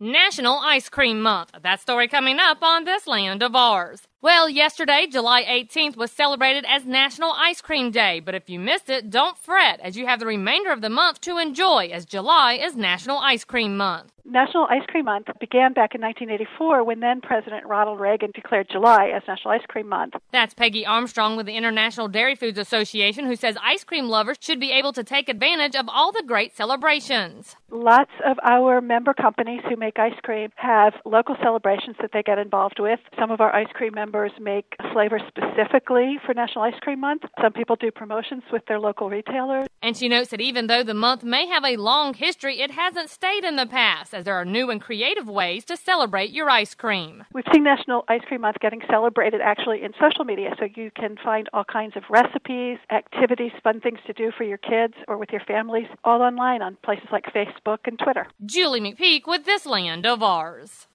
National Ice Cream Month. That story coming up on This Land of Ours. Well, yesterday, July 18th, was celebrated as National Ice Cream Day. But if you missed it, don't fret, as you have the remainder of the month to enjoy, as July is National Ice Cream Month. National Ice Cream Month began back in 1984 when then President Ronald Reagan declared July as National Ice Cream Month. That's Peggy Armstrong with the International Dairy Foods Association, who says ice cream lovers should be able to take advantage of all the great celebrations. Lots of our member companies who make ice cream have local celebrations that they get involved with. Some of our ice cream members make flavors specifically for National Ice Cream Month. Some people do promotions with their local retailers. And she notes that even though the month may have a long history, it hasn't stayed in the past, as there are new and creative ways to celebrate your ice cream. We've seen National Ice Cream Month getting celebrated actually in social media, so you can find all kinds of recipes, activities, fun things to do for your kids or with your families, all online on places like Facebook and Twitter. Julie McPeak with This Land of Ours.